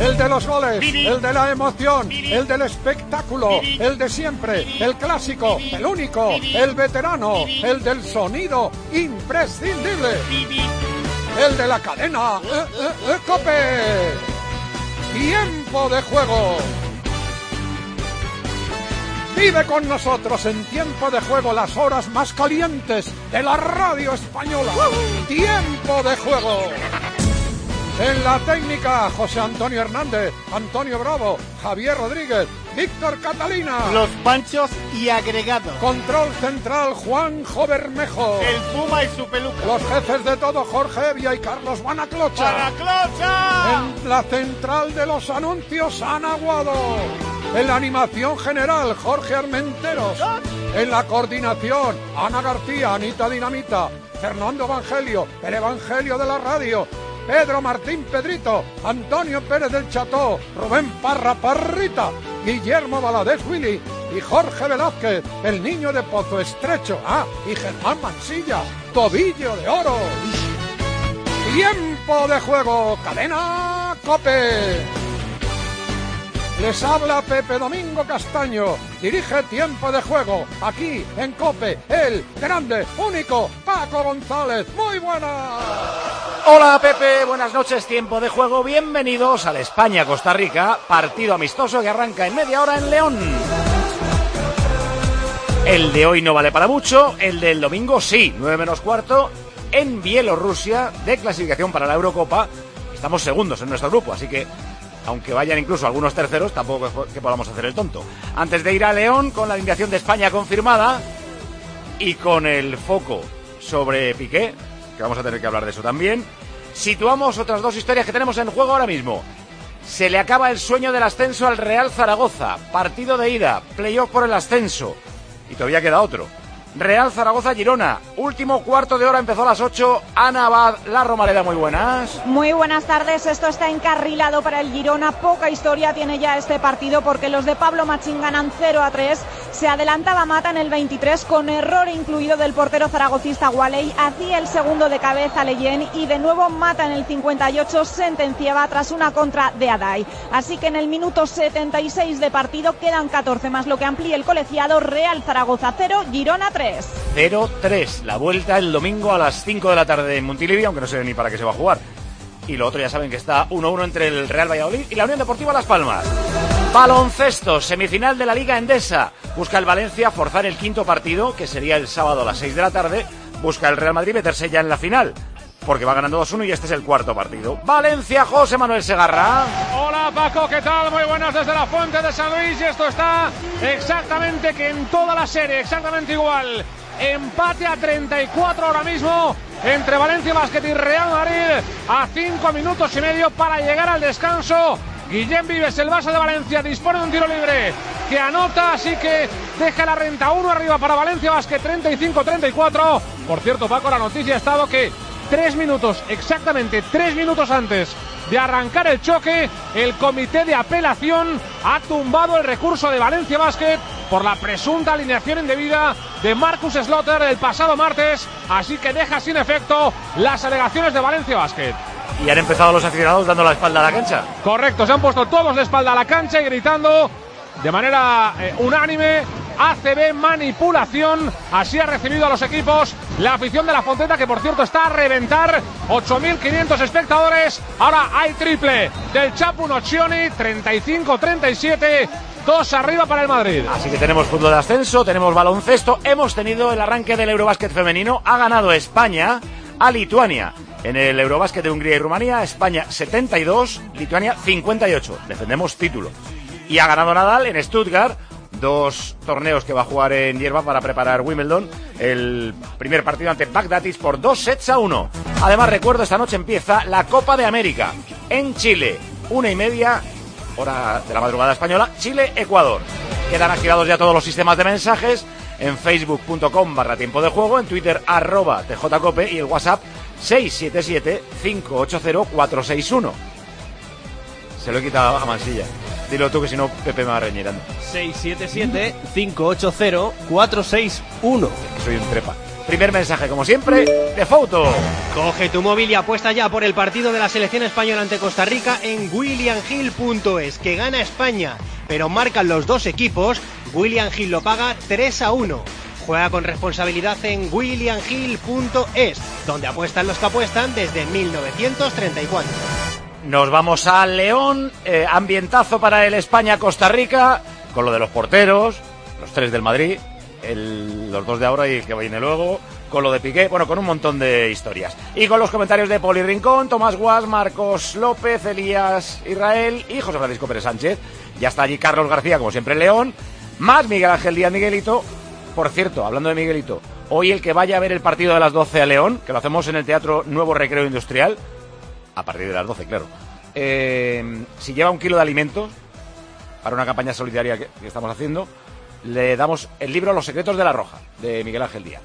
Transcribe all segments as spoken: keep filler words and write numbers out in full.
el de los goles, el de la emoción, el del espectáculo, el de siempre, el clásico, el único, el veterano, el del sonido imprescindible, el de la cadena eh, eh, eh, COPE. Tiempo de juego. Vive con nosotros en Tiempo de Juego las horas más calientes de la radio española. Tiempo de Juego. En la técnica, José Antonio Hernández, Antonio Bravo, Javier Rodríguez, Víctor Catalina. Los Panchos y agregados. Control central, Juanjo Bermejo. El Puma y su peluca. Los jefes de todo, Jorge Evia y Carlos Banaclocha. ¡Banaclocha! En la central de los anuncios, Ana Guado. En la animación general, Jorge Armenteros. En la coordinación, Ana García, Anita Dinamita, Fernando Evangelio, el Evangelio de la radio, Pedro Martín Pedrito, Antonio Pérez del Cható, Rubén Parra Parrita, Guillermo Valadez Willy y Jorge Velázquez, el niño de Pozo Estrecho, ah, y Germán Mansilla, Tobillo de Oro. Tiempo de juego, cadena COPE. Les habla Pepe Domingo Castaño, dirige Tiempo de Juego, aquí en COPE, el grande, único, Paco González. ¡Muy buenas! Hola Pepe, buenas noches, Tiempo de Juego, bienvenidos al España-Costa Rica, partido amistoso que arranca en media hora en León. El de hoy no vale para mucho, el del domingo sí, nueve menos cuarto, en Bielorrusia, de clasificación para la Eurocopa. Estamos segundos en nuestro grupo, así que aunque vayan incluso algunos terceros, tampoco es que podamos hacer el tonto. Antes de ir a León, con la alineación de España confirmada y con el foco sobre Piqué, que vamos a tener que hablar de eso también, situamos otras dos historias que tenemos en juego ahora mismo. Se le acaba el sueño del ascenso al Real Zaragoza, partido de ida, playoff por el ascenso, y todavía queda otro. Real Zaragoza-Girona, último cuarto de hora, empezó a las ocho. Ana Abad, La Romareda, muy buenas. Muy buenas tardes, esto está encarrilado para el Girona, poca historia tiene ya este partido porque los de Pablo Machín ganan cero a tres, se adelantaba Mata en el veintitrés con error incluido del portero zaragocista Waley, hacía el segundo de cabeza Leyen y de nuevo Mata en el cincuenta y ocho sentenciaba tras una contra de Adai. Así que en el minuto setenta y seis de partido quedan catorce más lo que amplía el colegiado. Real Zaragoza cero, Girona tres. cero tres, la vuelta el domingo a las cinco de la tarde en Montilivi, aunque no sé ni para qué se va a jugar. Y lo otro ya saben que está uno uno entre el Real Valladolid y la Unión Deportiva Las Palmas. Baloncesto, semifinal de la Liga Endesa. Busca el Valencia forzar el quinto partido, que sería el sábado a las seis de la tarde. Busca el Real Madrid meterse ya en la final, porque va ganando dos uno y este es el cuarto partido. Valencia, José Manuel Segarra. Hola Paco, ¿qué tal? Muy buenas desde la Fuente de San Luis y esto está exactamente que en toda la serie, exactamente igual. Empate a treinta y cuatro ahora mismo entre Valencia Basket y Real Madrid a cinco minutos y medio para llegar al descanso. Guillem Vives, el base de Valencia, dispone de un tiro libre que anota, así que deja la renta uno arriba para Valencia Basket, treinta y cinco treinta y cuatro. Por cierto, Paco, la noticia ha estado que tres minutos, exactamente tres minutos antes de arrancar el choque, el comité de apelación ha tumbado el recurso de Valencia Basket por la presunta alineación indebida de Marcus Slaughter el pasado martes, así que deja sin efecto las alegaciones de Valencia Basket. Y han empezado los aficionados dando la espalda a la cancha. Correcto, se han puesto todos de espalda a la cancha y gritando de manera eh, unánime: A C B manipulación. Así ha recibido a los equipos la afición de la Fonteta, que por cierto está a reventar, ocho mil quinientos espectadores. Ahora hay triple del Chapu Noccioni, treinta y cinco treinta y siete, dos arriba para el Madrid. Así que tenemos fútbol de ascenso, tenemos baloncesto, hemos tenido el arranque del Eurobásquet femenino. Ha ganado España a Lituania en el Eurobásquet de Hungría y Rumanía. España setenta y dos, Lituania cincuenta y ocho. Defendemos título. Y ha ganado Nadal en Stuttgart, dos torneos que va a jugar en hierba para preparar Wimbledon. El primer partido ante Bagdatis por dos sets a uno. Además, recuerdo, esta noche empieza la Copa de América en Chile, una y media, hora de la madrugada española, Chile-Ecuador. Quedan activados ya todos los sistemas de mensajes en facebook punto com barra tiempo de juego, en Twitter arroba tjcope y el WhatsApp seis siete siete cinco ocho cero cuatro seis uno. Se lo he quitado a Mansilla. Dilo tú, que si no Pepe me va reñirando. seis siete siete cinco ocho cero cuatro seis uno. Es que soy un trepa. Primer mensaje, como siempre, de foto. Coge tu móvil y apuesta ya por el partido de la selección española ante Costa Rica en william hill punto es, que gana España, pero marcan los dos equipos. William Hill lo paga tres a uno. Juega con responsabilidad en william hill punto es, donde apuestan los que apuestan desde mil novecientos treinta y cuatro. Nos vamos a León, eh, ambientazo para el España-Costa Rica, con lo de los porteros, los tres del Madrid, el, los dos de ahora y el que viene luego, con lo de Piqué, bueno, con un montón de historias. Y con los comentarios de Poli Rincón, Tomás Guas, Marcos López, Elías Israel y José Francisco Pérez Sánchez. Ya está allí Carlos García, como siempre en León, más Miguel Ángel Díaz Miguelito. Por cierto, hablando de Miguelito, hoy el que vaya a ver el partido de las doce a León, que lo hacemos en el Teatro Nuevo Recreo Industrial, a partir de las doce, claro. Eh, si lleva un kilo de alimentos para una campaña solidaria que, que estamos haciendo, le damos el libro Los secretos de la Roja, de Miguel Ángel Díaz.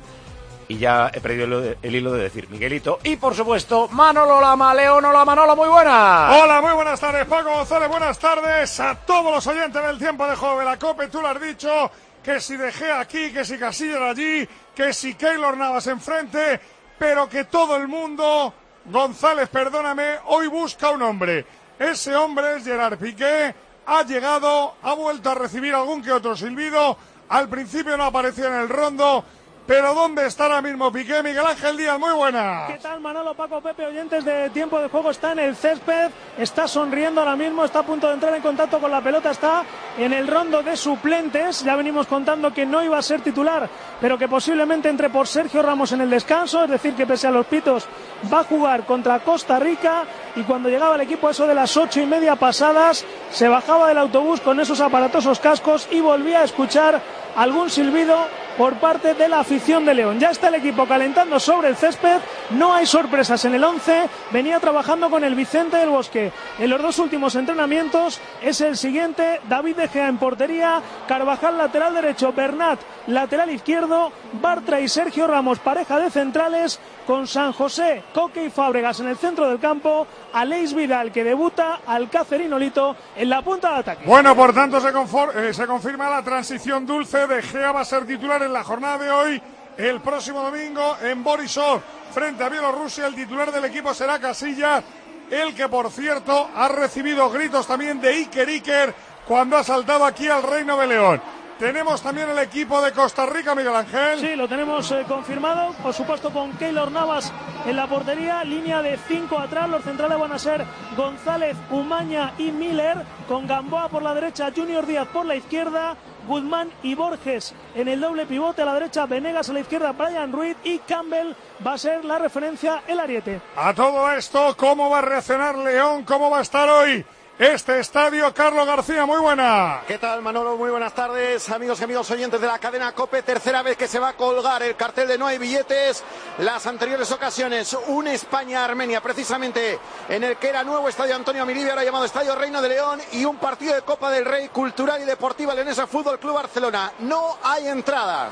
Y ya he perdido el, el hilo de decir Miguelito. Y por supuesto, Manolo Lama, León. Hola Manolo, muy buenas. Hola, muy buenas tardes, Paco González. Buenas tardes a todos los oyentes del tiempo de juego de la COPE. Tú lo has dicho, que si dejé aquí, que si Casillas allí, que si Keylor Navas enfrente, pero que todo el mundo... González, perdóname, hoy busca un hombre. Ese hombre es Gerard Piqué. Ha llegado, ha vuelto a recibir algún que otro silbido. Al principio no aparecía en el rondo. Pero ¿dónde está ahora mismo Piqué? Miguel Ángel Díaz, muy buena. ¿Qué tal, Manolo, Paco, Pepe, oyentes de Tiempo de Juego? Está en el césped, está sonriendo ahora mismo, está a punto de entrar en contacto con la pelota, está en el rondo de suplentes. Ya venimos contando que no iba a ser titular, pero que posiblemente entre por Sergio Ramos en el descanso, es decir, que pese a los pitos va a jugar contra Costa Rica. Y cuando llegaba el equipo a eso de las ocho y media pasadas, se bajaba del autobús con esos aparatosos cascos y volvía a escuchar algún silbido por parte de la afición de León. Ya está el equipo calentando sobre el césped, no hay sorpresas en el once, venía trabajando con el Vicente del Bosque en los dos últimos entrenamientos. Es el siguiente: David De Gea en portería, Carvajal lateral derecho, Bernat lateral izquierdo, Bartra y Sergio Ramos pareja de centrales, con San José, Coque y Fábregas en el centro del campo, Aleix Vidal, que debuta, Alcácer y Nolito en la punta de ataque. Bueno, por tanto se, conform- eh, se confirma la transición dulce. De Gea va a ser titular en la jornada de hoy. El próximo domingo en Borisov, frente a Bielorrusia, el titular del equipo será Casillas, el que, por cierto, ha recibido gritos también de Iker Iker cuando ha saltado aquí al Reino de León. Tenemos también el equipo de Costa Rica, Miguel Ángel. Sí, lo tenemos eh, confirmado, por supuesto con Keylor Navas en la portería, línea de cinco atrás. Los centrales van a ser González, Umaña y Miller, con Gamboa por la derecha, Junior Díaz por la izquierda, Guzmán y Borges en el doble pivote, a la derecha Venegas, a la izquierda Brian Ruiz, y Campbell va a ser la referencia, el ariete. A todo esto, ¿cómo va a reaccionar León? ¿Cómo va a estar hoy este estadio? Carlos García, muy buena. ¿Qué tal, Manolo? Muy buenas tardes, amigos y amigos oyentes de la cadena COPE. Tercera vez que se va a colgar el cartel de no hay billetes. Las anteriores ocasiones, un España-Armenia, precisamente en el que era nuevo estadio Antonio Miribia, ahora llamado Estadio Reino de León, y un partido de Copa del Rey, Cultural y Deportiva Leonesa Fútbol Club Barcelona. No hay entradas.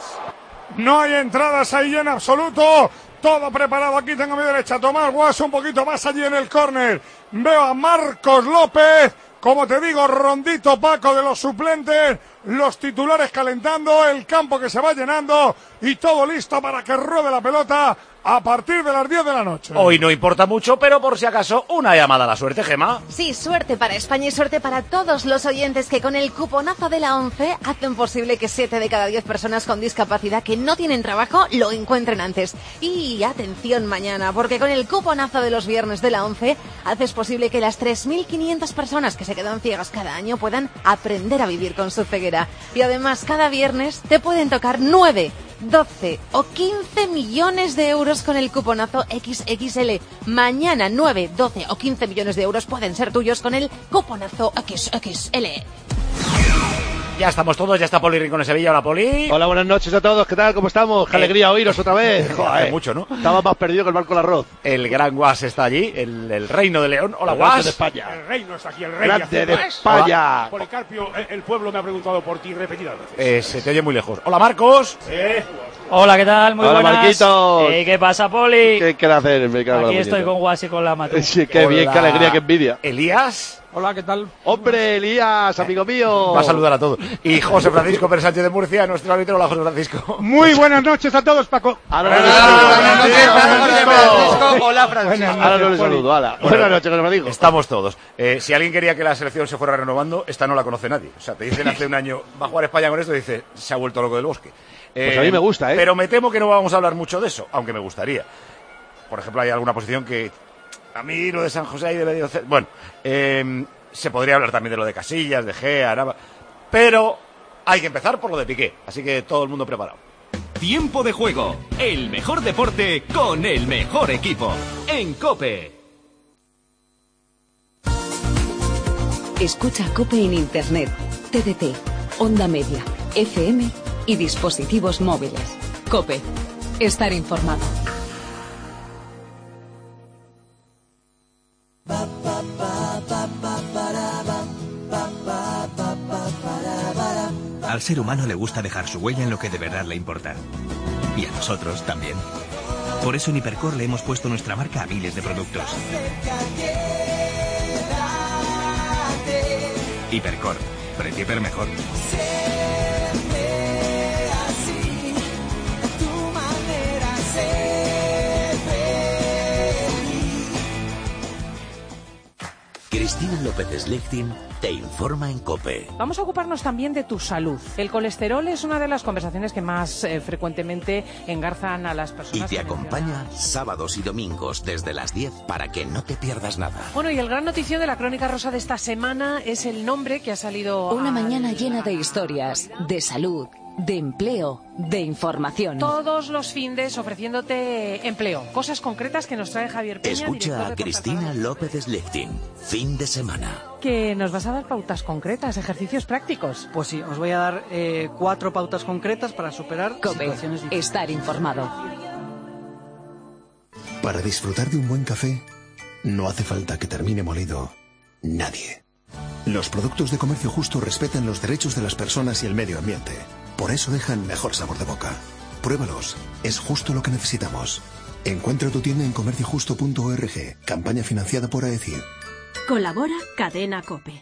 No hay entradas ahí en absoluto. Todo preparado, aquí tengo a mi derecha Tomás Guas, un poquito más allí en el córner. Veo a Marcos López, como te digo, rondito Paco de los suplentes, los titulares calentando, el campo que se va llenando y todo listo para que ruede la pelota a partir de las diez de la noche. Hoy no importa mucho, pero por si acaso, una llamada a la suerte, Gemma. Sí, suerte para España y suerte para todos los oyentes que con el cuponazo de la ONCE hacen posible que siete de cada diez personas con discapacidad que no tienen trabajo lo encuentren antes. Y atención mañana, porque con el cuponazo de los viernes de la ONCE haces posible que las tres mil quinientas personas que se quedan ciegas cada año puedan aprender a vivir con su ceguera. Y además, cada viernes te pueden tocar nueve, doce o quince millones de euros con el cuponazo equis equis ele. Mañana nueve, doce o quince millones de euros pueden ser tuyos con el cuponazo equis equis ele. Ya estamos todos, ya está Poli Rincón de Sevilla. Hola, Poli. Hola, buenas noches a todos. ¿Qué tal? ¿Cómo estamos? Qué eh, alegría oíros otra vez. Joder, mucho, ¿no? Estaba más perdido que el barco del arroz. El gran Guas está allí, el, el Reino de León. Hola, el Guas. de España. El reino está aquí, el rey. Grande de España. Hola. Policarpio, el, el pueblo me ha preguntado por ti repetidas veces. Eh, se te oye muy lejos. Hola, Marcos. Eh. Hola, ¿qué tal? Muy Hola, buenas. Marquitos. Eh, ¿Qué pasa, Poli? ¿Qué quiere hacer? Me cago en Aquí la estoy muñeca. con Guas y con la Matu. Sí, qué Hola. bien, qué alegría, qué envidia. Elías. Hola, ¿qué tal? Hombre, Elías, amigo mío. Va a saludar a todos. Y José Francisco Pérez Sánchez de Murcia, nuestro árbitro. Hola, José Francisco. Muy buenas noches a todos, Paco. Ahora Hola, Francisco. Ahora no le saludo, ala. Buenas noches, José Francisco. Estamos todos. Eh, si alguien quería que la selección se fuera renovando, esta no la conoce nadie. O sea, te dicen hace un año, va a jugar España con esto, y dice, se ha vuelto loco del bosque. Eh, Pues a mí me gusta, ¿eh? Pero me temo que no vamos a hablar mucho de eso, aunque me gustaría. Por ejemplo, hay alguna posición que a mí lo de San José ahí debería ser... Bueno, eh, se podría hablar también de lo de Casillas, de Gea, Araba, pero hay que empezar por lo de Piqué, así que todo el mundo preparado. Tiempo de juego, el mejor deporte con el mejor equipo, en COPE. Escucha COPE en Internet, T D T, Onda Media, F M y dispositivos móviles. COPE, estar informado. Al ser humano le gusta dejar su huella en lo que de verdad le importa. Y a nosotros también. Por eso en Hipercor le hemos puesto nuestra marca a miles de productos. Hipercor, precio hiper mejor. Cristina López Slechting te informa en COPE. Vamos a ocuparnos también de tu salud. El colesterol es una de las conversaciones que más eh, frecuentemente engarzan a las personas. Y te acompaña sábados y domingos desde las diez para que no te pierdas nada. Bueno, y el gran notición de la Crónica Rosa de esta semana es el nombre que ha salido... Una a... mañana llena de historias, de salud, de empleo, de información. Todos los findes ofreciéndote empleo, cosas concretas que nos trae Javier Peña. Escucha a Cristina López Slechting, fin de semana. Que nos vas a dar pautas concretas, ejercicios prácticos. Pues sí, os voy a dar eh, cuatro pautas concretas para superar COPE, situaciones difíciles. Estar informado. Para disfrutar de un buen café, no hace falta que termine molido nadie. Los productos de Comercio Justo respetan los derechos de las personas y el medio ambiente. Por eso dejan mejor sabor de boca. Pruébalos, es justo lo que necesitamos. Encuentra tu tienda en comercio justo punto org. Campaña financiada por AECID. Colabora Cadena COPE.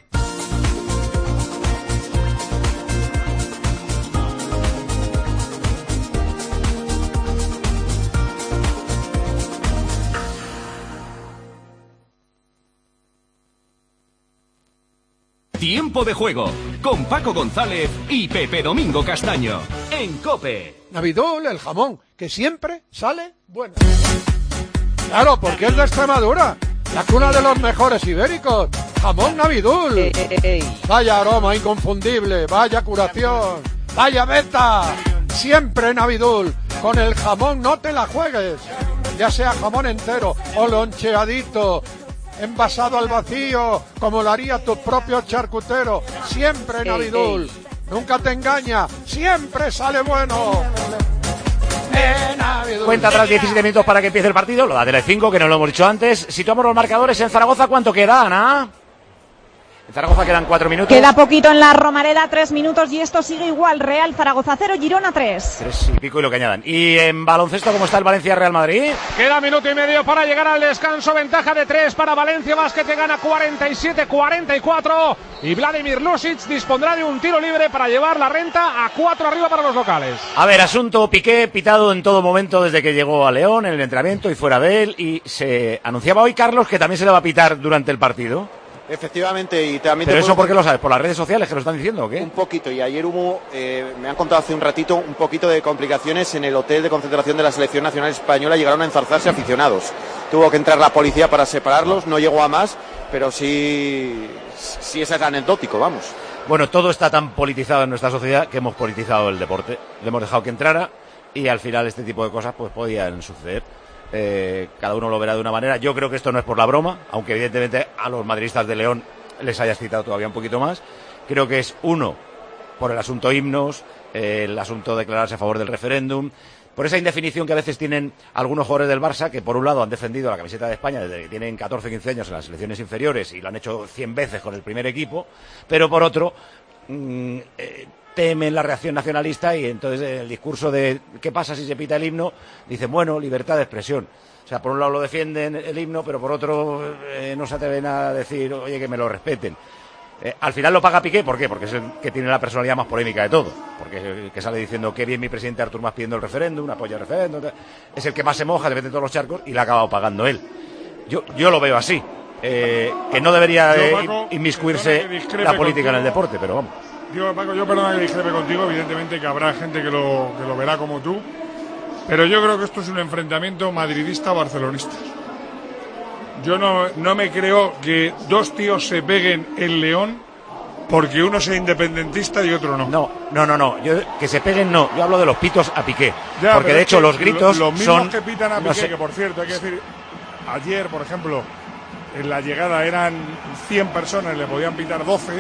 Tiempo de juego, con Paco González y Pepe Domingo Castaño, en COPE. Navidul, el jamón, que siempre sale bueno. Claro, porque es de Extremadura, la cuna de los mejores ibéricos. Jamón Navidul. Ey, ey, ey. Vaya aroma inconfundible, vaya curación, vaya beta. Siempre Navidul, con el jamón no te la juegues. Ya sea jamón entero o loncheadito, envasado al vacío, como lo haría tu propio charcutero. Siempre Navidul. Ey, ey. Nunca te engaña, siempre sale bueno. Eh, Cuenta atrás diecisiete minutos para que empiece el partido. Lo da Telecinco, que no lo hemos dicho antes. Situamos los marcadores en Zaragoza. ¿Cuánto queda, Ana? En Zaragoza quedan cuatro minutos. Queda poquito en la Romareda, tres minutos, y esto sigue igual. Real Zaragoza cero, Girona tres. Tres y pico y lo que añadan. Y en baloncesto, ¿cómo está el Valencia-Real Madrid? Queda minuto y medio para llegar al descanso. Ventaja de tres para Valencia Basket, que gana cuarenta y siete cuarenta y cuatro. Y Vladimir Lusic dispondrá de un tiro libre para llevar la renta a cuatro arriba para los locales. A ver, asunto Piqué, pitado en todo momento desde que llegó a León, en el entrenamiento y fuera de él. Y se anunciaba hoy, Carlos, que también se le va a pitar durante el partido. Efectivamente, y también... ¿Pero te eso puedo... por qué lo sabes? ¿Por las redes sociales que lo están diciendo o qué? Un poquito, y ayer hubo, eh, me han contado hace un ratito, un poquito de complicaciones en el hotel de concentración de la Selección Nacional Española. Llegaron a enzarzarse aficionados. Tuvo que entrar la policía para separarlos, no llegó a más, pero sí, sí es anecdótico, vamos. Bueno, todo está tan politizado en nuestra sociedad que hemos politizado el deporte. Le hemos dejado que entrara y al final este tipo de cosas pues podían suceder. Eh, cada uno lo verá de una manera. Yo creo que esto no es por la broma, aunque evidentemente a los madridistas de León les haya excitado todavía un poquito más. Creo que es uno, por el asunto himnos, eh, el asunto de declararse a favor del referéndum, por esa indefinición que a veces tienen algunos jugadores del Barça, que por un lado han defendido la camiseta de España desde que tienen catorce o quince años en las selecciones inferiores y lo han hecho cien veces con el primer equipo, pero por otro... Mmm, eh, temen la reacción nacionalista y entonces el discurso de ¿qué pasa si se pita el himno? Dicen, bueno, libertad de expresión. O sea, por un lado lo defienden el himno, pero por otro eh, no se atreven a decir, oye, que me lo respeten. Eh, al final lo paga Piqué, ¿por qué? Porque es el que tiene la personalidad más polémica de todo. Porque es el que sale diciendo qué bien mi presidente Artur Mas pidiendo el referéndum, apoya el referéndum. Es el que más se moja, se mete en todos los charcos y la ha acabado pagando él. Yo, yo lo veo así. Eh, que no debería eh, Paco, inmiscuirse la política contigo, en el deporte, pero vamos. Digo, Paco, yo perdona que discrepe contigo, evidentemente que habrá gente que lo, que lo verá como tú, pero yo creo que esto es un enfrentamiento madridista-barcelonista. Yo no, no me creo que dos tíos se peguen en León porque uno sea independentista y otro no. No, no, no, no. Yo, que se peguen no. Yo hablo de los pitos a Piqué. Ya, porque de hecho los gritos lo, los mismos son... que pitan a Piqué, no sé. Que por cierto, hay que decir, ayer, por ejemplo, en la llegada eran cien personas, le podían pitar doce.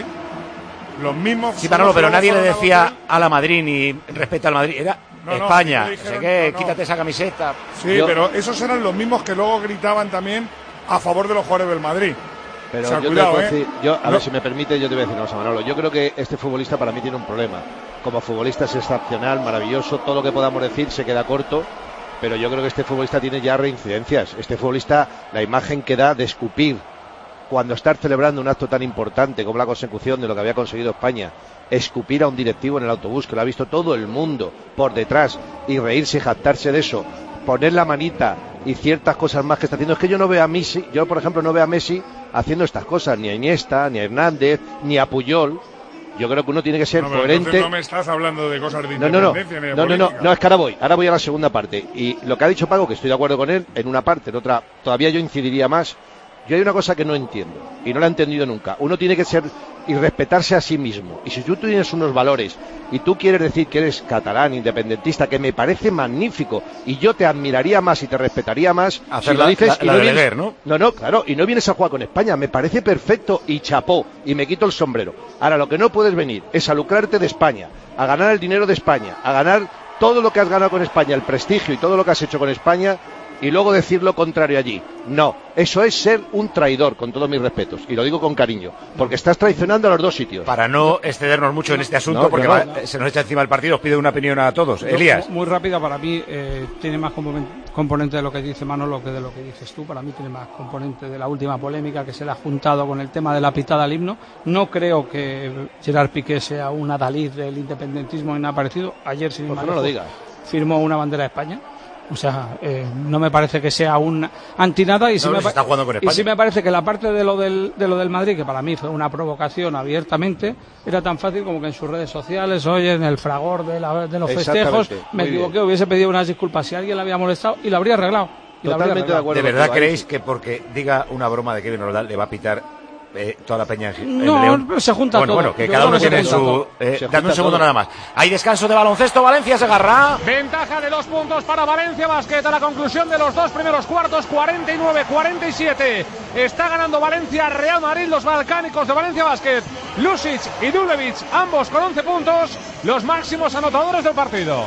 Los mismos... Sí, Manolo, pero nadie le decía a la Madrid ni respeta al Madrid. Era no, España, no, dijeron, no sé qué, no, no. Quítate esa camiseta. Sí, yo... pero esos eran los mismos que luego gritaban también a favor de los jugadores del Madrid. Pero o sea, yo, cuidado, te voy a ¿eh? decir, yo, a no. ver si me permite, yo te voy a decir una cosa, Manolo. Yo creo que este futbolista para mí tiene un problema. Como futbolista es excepcional, maravilloso, todo lo que podamos decir se queda corto, pero yo creo que este futbolista tiene ya reincidencias. Este futbolista, la imagen que da de escupir cuando estás celebrando un acto tan importante como la consecución de lo que había conseguido España, escupir a un directivo en el autobús, que lo ha visto todo el mundo por detrás, y reírse y jactarse de eso, poner la manita y ciertas cosas más que está haciendo. Es que yo no veo a Messi, yo por ejemplo no veo a Messi haciendo estas cosas, ni a Iniesta, ni a Hernández, ni a Puyol. Yo creo que uno tiene que ser no, coherente. No me estás hablando de cosas de no, no, no, independencia ni de no, no, no, política. no, es que ahora voy, ahora voy a la segunda parte. Y lo que ha dicho Paco, que estoy de acuerdo con él, en una parte, en otra, todavía yo incidiría más. Yo hay una cosa que no entiendo, y no la he entendido nunca. Uno tiene que ser y respetarse a sí mismo. Y si tú tienes unos valores, y tú quieres decir que eres catalán, independentista, que me parece magnífico, y yo te admiraría más y te respetaría más, hacer si la, lo dices... la, y la no de vienes, Leguer, ¿no? No, no, claro, y no vienes a jugar con España. Me parece perfecto, y chapó, y me quito el sombrero. Ahora, lo que no puedes venir es a lucrarte de España, a ganar el dinero de España, a ganar todo lo que has ganado con España, el prestigio y todo lo que has hecho con España, y luego decir lo contrario allí. No, eso es ser un traidor, con todos mis respetos, y lo digo con cariño, porque estás traicionando a los dos sitios. Para no excedernos mucho en este asunto, no, porque no. Va, se nos echa encima el partido, os pido una opinión a todos. Yo, Elías. Muy rápida, para mí eh, tiene más componente de lo que dice Manolo que de lo que dices tú. Para mí tiene más componente de la última polémica que se le ha juntado con el tema de la pitada al himno. No creo que Gerard Piqué sea un adalid del independentismo ni nada parecido. Ayer, sin embargo, no lo digas, firmó una bandera de España. O sea, eh, no me parece que sea un antinada y, no, si me se está jugando con España. y sí me parece que la parte de lo del de lo del Madrid, que para mí fue una provocación abiertamente, era tan fácil como que en sus redes sociales, oye, en el fragor de, la, de los festejos, me Muy equivoqué, bien. Hubiese pedido unas disculpas si alguien le había molestado y lo habría arreglado. Y Totalmente habría arreglado. de acuerdo. ¿De verdad creéis que porque diga una broma de Kevin Roldán le va a pitar Eh, toda la peña en no, León? se junta bueno, todo. Bueno, que Yo cada uno creo que tiene se junta su... Eh, Se dame un segundo todo. nada más. Hay descanso de baloncesto, Valencia se agarra. Ventaja de dos puntos para Valencia Basket a la conclusión de los dos primeros cuartos, cuarenta y nueve cuarenta y siete. Está ganando Valencia Real Madrid, los balcánicos de Valencia Basket. Lusic y Dulevic, ambos con once puntos, los máximos anotadores del partido.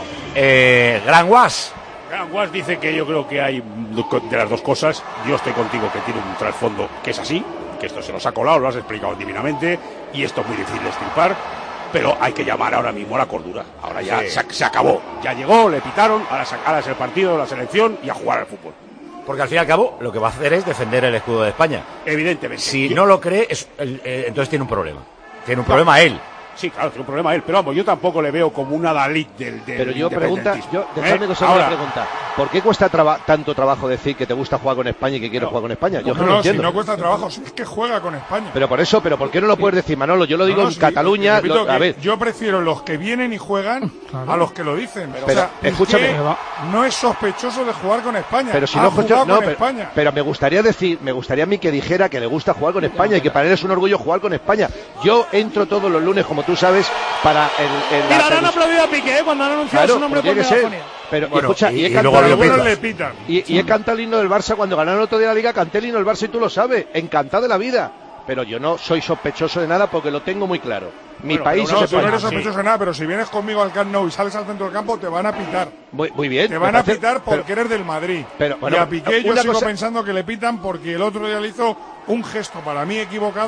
Eh, Gran Guas. Gran Guas dice que yo creo que hay de las dos cosas. Yo estoy contigo que tiene un trasfondo que es así, que esto se nos ha colado, lo has explicado divinamente, y esto es muy difícil de extirpar, pero hay que llamar ahora mismo a la cordura. Ahora ya sí. se, se acabó, ya llegó, le pitaron, ahora, ahora es el partido de la selección y a jugar al fútbol. Porque al fin y al cabo lo que va a hacer es defender el escudo de España. Evidentemente. Si no lo cree, es, eh, entonces tiene un problema. Tiene un problema claro. él. Sí, claro, tiene un problema él, pero vamos, yo tampoco le veo como una Dalit del, del Pero yo pregunta, yo, dejadme ¿Eh? que os haga una pregunta. ¿Por qué cuesta traba, tanto trabajo decir que te gusta jugar con España y que quieres no, jugar con España? Yo no, no, no lo entiendo. Si no cuesta trabajo, es que juega con España. Pero por eso, pero ¿por qué no lo puedes decir, Manolo? Yo lo digo no, no, en sí, Cataluña. Repito Lo, a ver. Yo prefiero los que vienen y juegan claro. a los que lo dicen. Pero, pero o sea, escúchame. No es sospechoso de jugar con España. Pero si ha no, jugado no con pero, España. pero me gustaría decir, me gustaría a mí que dijera que le gusta jugar con España y que para él es un orgullo jugar con España. Yo entro todos los lunes, como tú sabes, para el, el Mira, ahora han aplaudido a Piqué, ¿eh? Cuando han anunciado claro, su nombre por megafonía. Pero bueno, escucha, y, y he y cantado luego el, le pitan. Y, y he cantado el himno del Barça cuando ganaron el otro día la Liga, canté el himno del Barça y tú lo sabes, encantado de la vida. Pero yo no soy sospechoso de nada porque lo tengo muy claro. Mi bueno, país no, es tú no España. eres sospechoso de nada, pero si vienes conmigo al Camp Nou y sales al centro del campo, te van a pitar. Muy, muy bien. Te van a pitar porque pero, eres del Madrid. Pero, bueno, y a Piqué yo sigo cosa... pensando que le pitan porque el otro día le hizo un gesto para mí equivocado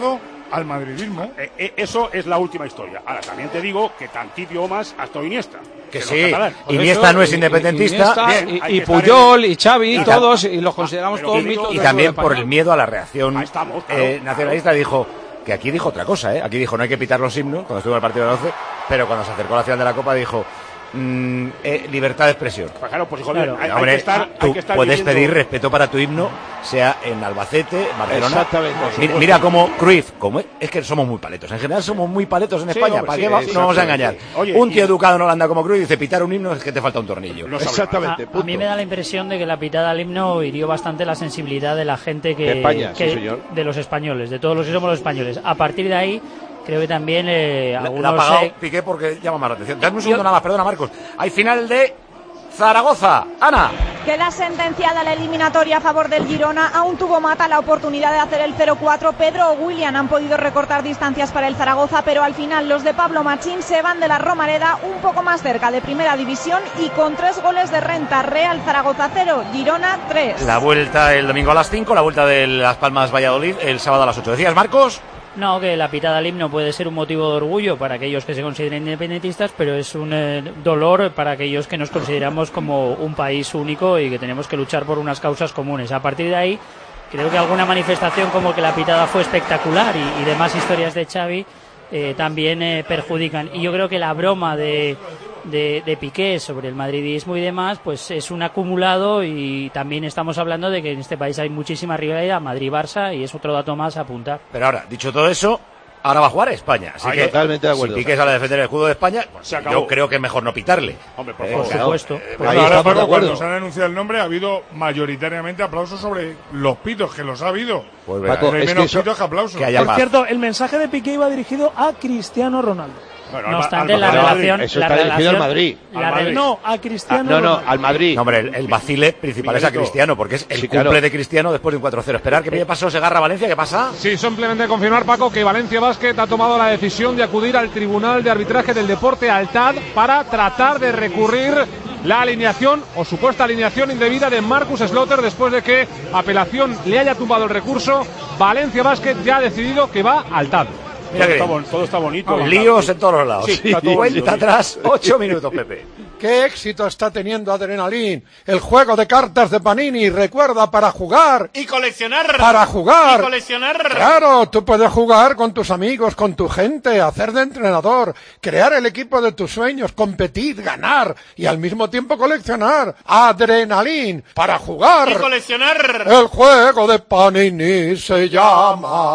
al madridismo. Eh, eh, eso es la última historia. Ahora, también te digo que tantito más hasta Iniesta. Que sí, Iniesta no es independentista. Bien, y, y Puyol, y Xavi, y todos, y los consideramos todos mitos. Y también por el miedo a la reacción estamos, claro, eh, nacionalista, dijo que aquí dijo otra cosa, ¿eh? Aquí dijo no hay que pitar los himnos cuando estuvo en el partido de la once, pero cuando se acercó a la final de la Copa dijo mm, eh, libertad de expresión. Pues claro, pues joder, claro. hay, Hombre, hay, que estar, tú hay que estar puedes viviendo... pedir respeto para tu himno, sea en Albacete, Barcelona. Exactamente. Mira, mira cómo Cruyff, como es, es que somos muy paletos. En general somos muy paletos en Sí, España. hombre, ¿Para sí, qué va? No vamos a engañar. Oye, un tío y... educado en Holanda como Cruyff dice pitar un himno es que te falta un tornillo. No Exactamente. A, a mí me da la impresión de que la pitada al himno hirió bastante la sensibilidad de la gente que, de España, que sí, señor. de los españoles, de todos los que somos los españoles. A partir de ahí creo que también eh, algunos... Le ha pagado eh, Piqué porque llama más la atención. Dame un segundo nada más, perdona Marcos. Hay final de Zaragoza. Ana. Queda sentenciada la eliminatoria a favor del Girona. Aún tuvo Mata la oportunidad de hacer el cero cuatro. Pedro o William han podido recortar distancias para el Zaragoza, pero al final los de Pablo Machín se van de la Romareda un poco más cerca de Primera División y con tres goles de renta. Real Zaragoza cero, Girona tres. La vuelta el domingo a las cinco, la vuelta de Las Palmas Valladolid el sábado a las ocho. ¿Decías, Marcos? No, que la pitada al himno puede ser un motivo de orgullo para aquellos que se consideren independentistas, pero es un eh, dolor para aquellos que nos consideramos como un país único y que tenemos que luchar por unas causas comunes. A partir de ahí, creo que alguna manifestación como que la pitada fue espectacular y, y demás historias de Xavi eh, también eh, perjudican. Y yo creo que la broma de, de, de Piqué sobre el madridismo y demás, pues es un acumulado, y también estamos hablando de que en este país hay muchísima rivalidad Madrid-Barça y es otro dato más a apuntar. Pero ahora, dicho todo eso, ahora va a jugar España. Así Ay, que totalmente de acuerdo. Si Piqué sale a defender el escudo de España, pues Se acabó. yo creo que es mejor no pitarle. Hombre, por, Eh, Por claro, supuesto. eh, Pues Ahora, ahí estamos de Paco, acuerdo. cuando se han anunciado el nombre, ha habido mayoritariamente aplausos sobre los pitos, que los ha habido. Pues Paco, Pero hay es que menos eso- pitos que aplausos. que haya Por paz. cierto, el mensaje de Piqué iba dirigido a Cristiano Ronaldo. Bueno, No al- obstante, al- la al- relación... Eso la está dirigido relación- al Madrid. la Al re- Madrid. No, a Ah, Cristiano no, no, Ronaldo. al Madrid. No, hombre, el, el vacile principal es a Miguelito. Cristiano, porque es el Sí, cumple claro. de Cristiano después de un cuatro cero. Esperar que pille paso Segarra Valencia, ¿qué pasa? Sí, simplemente confirmar, Paco, que Valencia Basket ha tomado la decisión de acudir al Tribunal de Arbitraje del Deporte, al T A D, para tratar de recurrir la alineación o supuesta alineación indebida de Marcus Slaughter después de que apelación le haya tumbado el recurso. Valencia Basket ya ha decidido que va al T A D. Mira todo, que está, bien. bon- todo está bonito. Líos en todos los lados. Sí, está todo Cuenta bonito, sí. atrás, ocho minutos, Pepe. ¡Qué éxito está teniendo Adrenalin! El juego de cartas de Panini. Recuerda, para jugar. Y coleccionar. Para jugar. Y coleccionar. Claro, tú puedes jugar con tus amigos, con tu gente, hacer de entrenador, crear el equipo de tus sueños, competir, ganar y al mismo tiempo coleccionar. Adrenalin. Para jugar. Y coleccionar. El juego de Panini se llama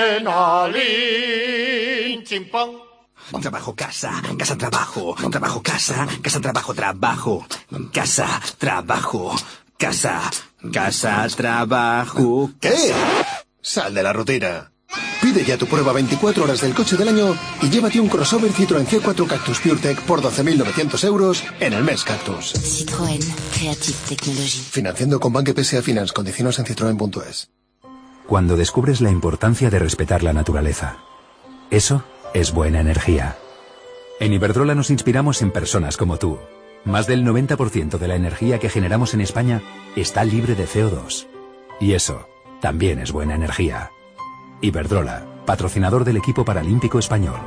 Adrenalin. Chimpón. Trabajo, casa, casa, trabajo, trabajo, casa, casa, trabajo, trabajo, casa, trabajo, casa, casa, trabajo. ¿Qué? Sal de la rutina. Pide ya tu prueba veinticuatro horas del coche del año y llévate un crossover Citroën C cuatro Cactus PureTech por doce mil novecientos euros en el mes Cactus. Citroën Creative Technology. Financiando con Banque P S A Finance. Condiciones en citroen punto es. Cuando descubres la importancia de respetar la naturaleza. Eso es buena energía. En Iberdrola nos inspiramos en personas como tú. Más del noventa por ciento de la energía que generamos en España está libre de C O dos. Y eso también es buena energía. Iberdrola, patrocinador del equipo paralímpico español.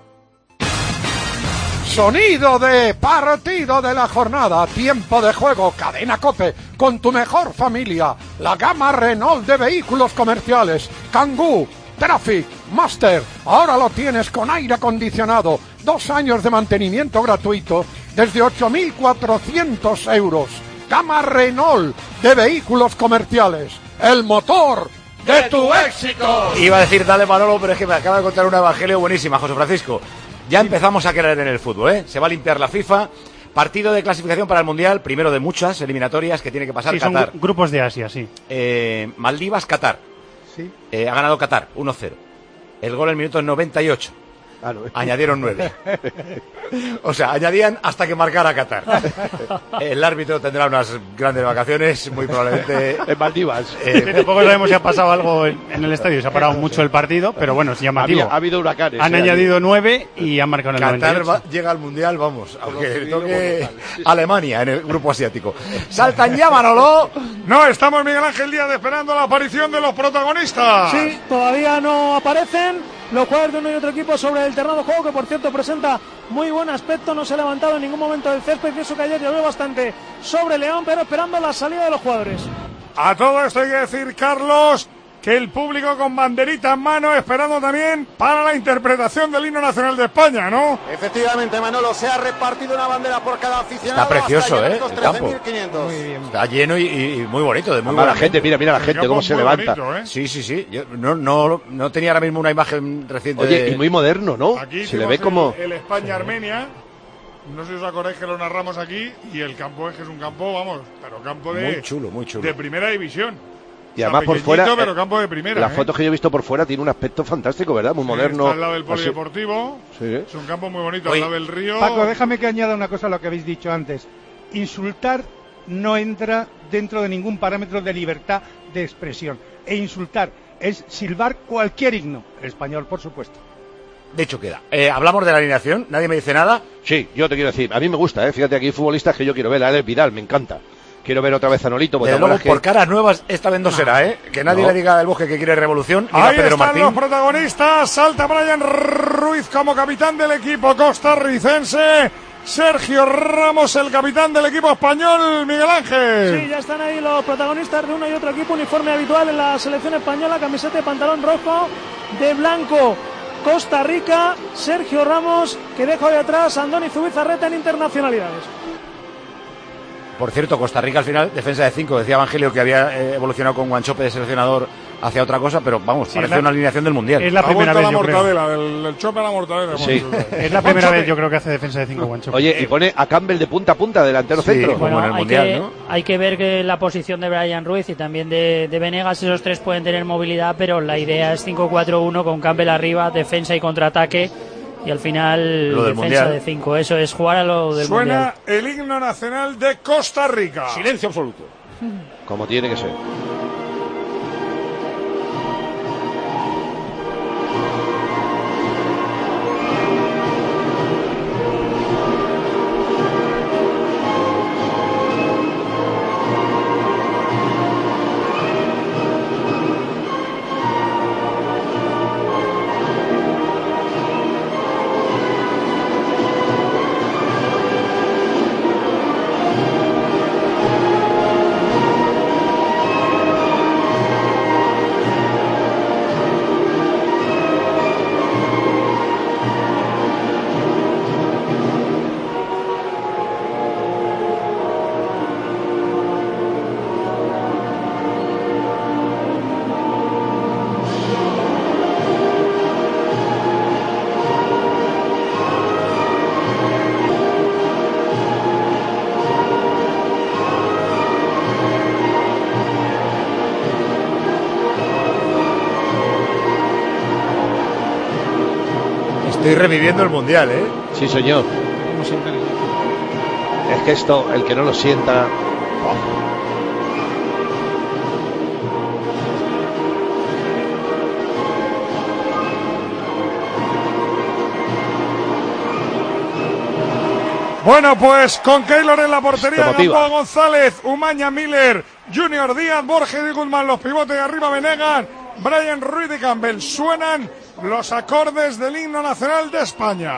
Sonido de partido de la jornada, tiempo de juego, Cadena COPE, con tu mejor familia, la gama Renault de vehículos comerciales, Kangoo, Traffic, Master, ahora lo tienes con aire acondicionado, dos años de mantenimiento gratuito, desde ocho mil cuatrocientos euros, gama Renault de vehículos comerciales, el motor de tu éxito. Iba a decir dale Manolo, pero es que me acaba de contar un evangelio buenísima, José Francisco. Ya empezamos a creer en el fútbol, ¿eh? Se va a limpiar la FIFA. Partido de clasificación para el Mundial, primero de muchas eliminatorias que tiene que pasar Sí, son Qatar. gru- grupos de Asia, sí. Eh, Maldivas, Qatar. Sí. Eh, ha ganado Qatar, uno cero. El gol en el minuto noventa y ocho. Añadieron nueve. O sea, añadían hasta que marcara Qatar. El árbitro tendrá unas grandes vacaciones, muy probablemente en Maldivas. Sí, tampoco sabemos si ha pasado algo en, en el estadio, se ha parado mucho el partido, pero bueno, es llamativo. Había- ha habido huracanes, Han eh, añadido nueve y han marcado en el noventa y Qatar ocho. va- llega al Mundial, vamos, aunque le toque Alemania en el grupo asiático. Saltan ya, Manolo. No, estamos Miguel Ángel Díaz esperando la aparición de los protagonistas. Sí, todavía no aparecen. los jugadores de uno y otro equipo sobre el terreno de juego, que por cierto presenta muy buen aspecto, no se ha levantado en ningún momento del césped, y eso que ayer llovió bastante sobre León, pero esperando la salida de los jugadores. A todo esto hay que decir, Carlos, que el público con banderita en mano esperando también para la interpretación del himno nacional de España, ¿no? Efectivamente, Manolo, se ha repartido una bandera por cada aficionado. Está precioso, ¿eh? El campo. trece mil quinientos. Muy bien. Está lleno y, y muy bonito. De muy buena gente, mira, mira la gente cómo se levanta. Bonito, ¿eh? Sí, sí, sí. Yo no, no, no tenía ahora mismo una imagen reciente. Oye, de... y muy moderno, ¿no? Aquí se le ve como... El, el España-Armenia, no sé si os acordáis que lo narramos aquí, y el campo es que es un campo, vamos, pero campo de... Muy chulo, muy chulo. De primera división. Y además por fuera, pero campo de primera, las ¿eh? fotos que yo he visto por fuera tiene un aspecto fantástico, ¿verdad? Muy sí, moderno. Está al lado del polideportivo, sí. Es un campo muy bonito, Oye, al lado del río. Paco, déjame que añada una cosa a lo que habéis dicho antes. Insultar no entra dentro de ningún parámetro de libertad de expresión. E insultar es silbar cualquier himno, el español, por supuesto. De hecho queda. Eh, Hablamos de la alineación, nadie me dice nada. Sí, yo te quiero decir, a mí me gusta, ¿eh? Fíjate, aquí hay futbolistas que yo quiero ver, Alex Vidal, me encanta. Quiero ver otra vez a Nolito. Desde luego, que... por caras nuevas, esta vez no será, ¿eh? Que nadie no. le diga del Bosque que quiere revolución. Ahí Pedro están Martín. los protagonistas. Salta Brian Ruiz como capitán del equipo costarricense. Sergio Ramos, el capitán del equipo español. Miguel Ángel. Sí, ya están ahí los protagonistas de uno y otro equipo. Uniforme habitual en la selección española. Camiseta y pantalón rojo. De blanco, Costa Rica. Sergio Ramos, que deja hoy atrás a Andoni Zubizarreta en internacionalidades. Por cierto, Costa Rica al final, defensa de cinco, decía Evangelio que había eh, evolucionado con Guanchope de seleccionador hacia otra cosa, pero vamos, sí, parece la, una alineación del Mundial. Es la primera vez, la yo mortadela, creo. Del, del chope a la mortadela. Sí. Es la primera vez, yo creo, que hace defensa de cinco Guanchope. Oye, y pone a Campbell de punta a punta, delantero sí, centro. Bueno, como en el hay, Mundial, que, ¿no? hay que ver que la posición de Brian Ruiz y también de, de Venegas, esos tres pueden tener movilidad, pero la idea es cinco cuatro uno con Campbell arriba, defensa y contraataque. Y al final, lo del defensa mundial. de cinco, eso es jugar a lo del Suena mundial. el himno nacional de Costa Rica. Silencio absoluto. Como tiene que ser. Estoy reviviendo el Mundial, ¿eh? Sí, señor. Es que esto, el que no lo sienta... Bueno, pues con Keylor en la portería, Esto motiva. Gamboa González, Umaña Miller, Junior Díaz, Borges y Guzmán, los pivotes de arriba, Venegas, Brian Ruiz y Campbell. Suenan los acordes del himno nacional de España.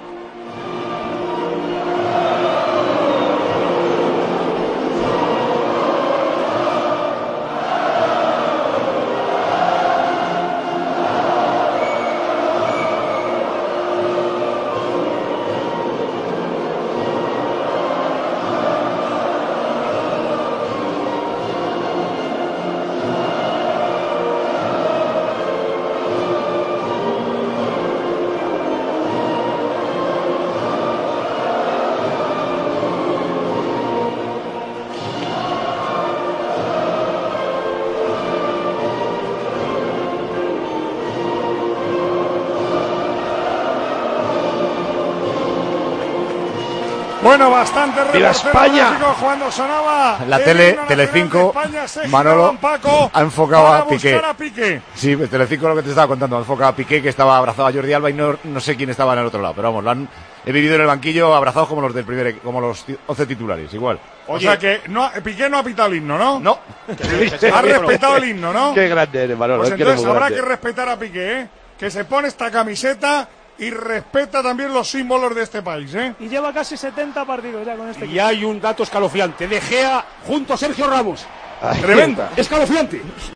Bueno, bastante ¡Viva España! Cuando sonaba la tele, Telecinco, Manolo Paco, ha enfocado a Piqué. a Piqué. Sí, Telecinco lo que te estaba contando, ha enfocado a Piqué, que estaba abrazado a Jordi Alba y no, no sé quién estaba en el otro lado, pero vamos, lo han he vivido en el banquillo abrazados como los del primer, como los once titulares, igual. O sea que no, Piqué no ha pitado el himno, ¿no? No. Ha respetado el himno, ¿no? Qué grande eres, Manolo. Pues es que eres entonces muy habrá grande. que respetar a Piqué, ¿eh? que se pone esta camiseta y respeta también los símbolos de este país, ¿eh? Y lleva casi setenta partidos ya con este Y equipo. hay un dato escalofriante. De Gea junto a Sergio Ramos. Ay, Tremenda. Escalofriante.